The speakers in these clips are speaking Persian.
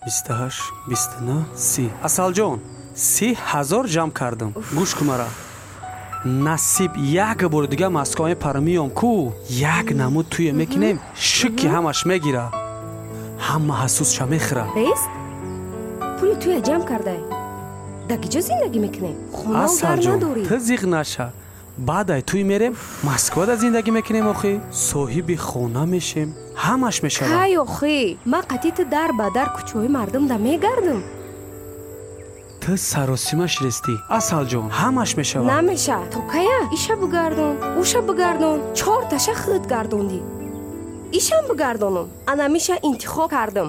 28 29 30. Асалҷон, 30,000 ҷамъ кардам. Гӯш кун мара. насиб як бор дига Москваи пармиём ку як намуд туе мекунем, шуки ҳамаш мегира. ҳама ҳасусша мехӯра. Рест? пули туя ҷамъ кардай? Дар киҷо зиндагӣ мекунем? Хона дар надорӣ. Ту зиқ наша. баъдай туй мерем, Москвада зиндагӣ мекунем охи. соҳиби хона мешем. ҳамаш мешавад. Кай охи, ман қатъи дар ба дар кӯчаҳои мардум да мегардам. Ту саросимаш рестӣ. Асалҷон, ҳамаш мешавад. Намеша. То кая? Иша бигардон, уша бигардон. 4 таша худ гардондӣ. Ишам бигардонам. Ана миша интихоб кардам.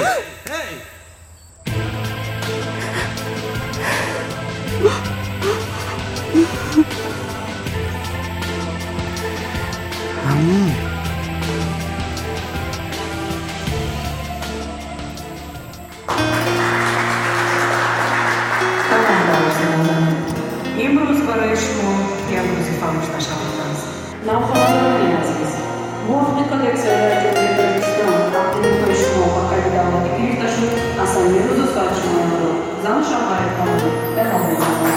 امروز برای شما یک روز فراموش نشدنی است. ناخوانندگان عزیز، موافق کدکس رای جمهوری پاکستان تقدیم شما با قید دعوتی گرفته شد اسامی روز ساعت شما را زن شهر قانون بنابراین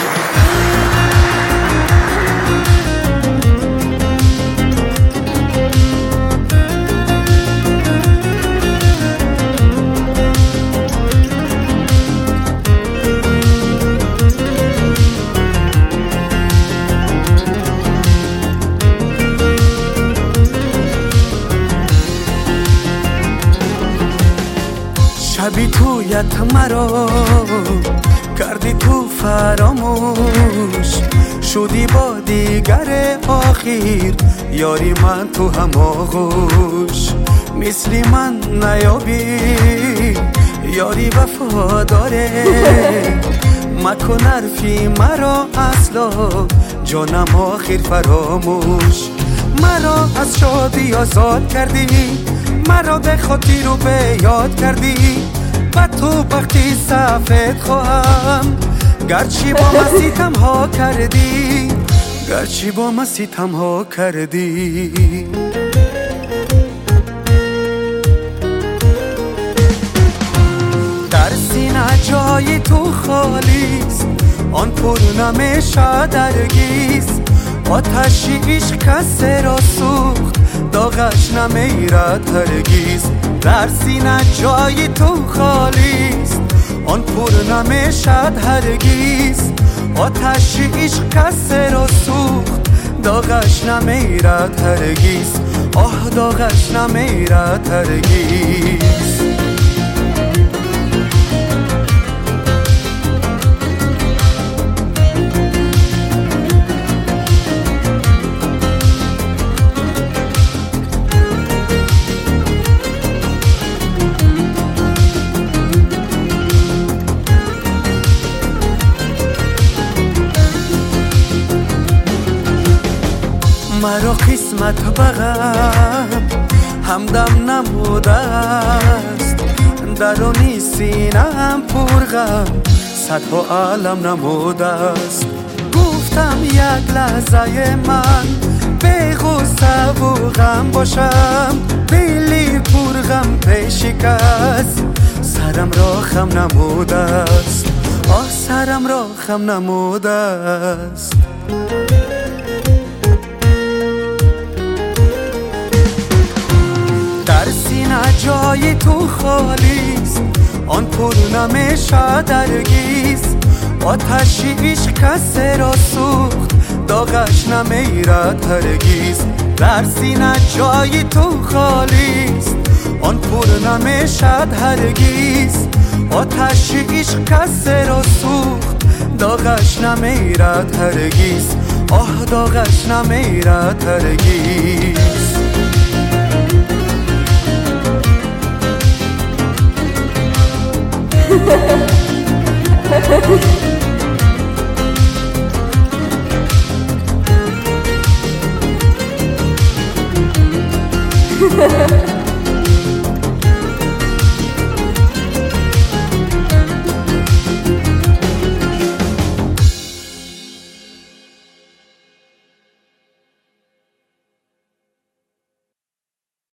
شبی تویت مرا کردی تو فراموش شدی با دیگر آخر یاری من تو هم آغوش مثل من نیابی یاری وفاداره مکن حرفی مرا اصلا جانم آخر فراموش مرا از شادی آزاد کردی مرا به خاطر رو به یاد کردی و تو وقتی سفید خواهم گرچی با من ستم ها کردی گرچی با من ستم ها کردی در سینه جای تو خالیست آن پر نمیشه درگیز آتش عشق کسی را سوخت داغش نمیرد هرگیز در سینه جای تو خالیست آن پر نمیشد هرگیز آتش عشق کسی را سوخت داغش نمیرد هرگیز آه داغش نمیرد هرگیز مرا قسمت بغم همدم نموده است درونی سینه‌ام پرغم صدها علم نموده است گفتم یک لحظه من به غصه و غم باشم دلی پرغم پیش کس سرم را خم نموده است آه سرم را خم نموده است در سینه جای تو خالیست آن پر نمیشه درگیز آتش عشق کسی را سوخت داغش نمیرد هرگیز در سینه جای تو خالیست آن پر نمیشد هرگیز آتش عشق کسی را سوخت داغش نمیرد هرگیز آه داغش نمیرد هرگیز Ha ha ha.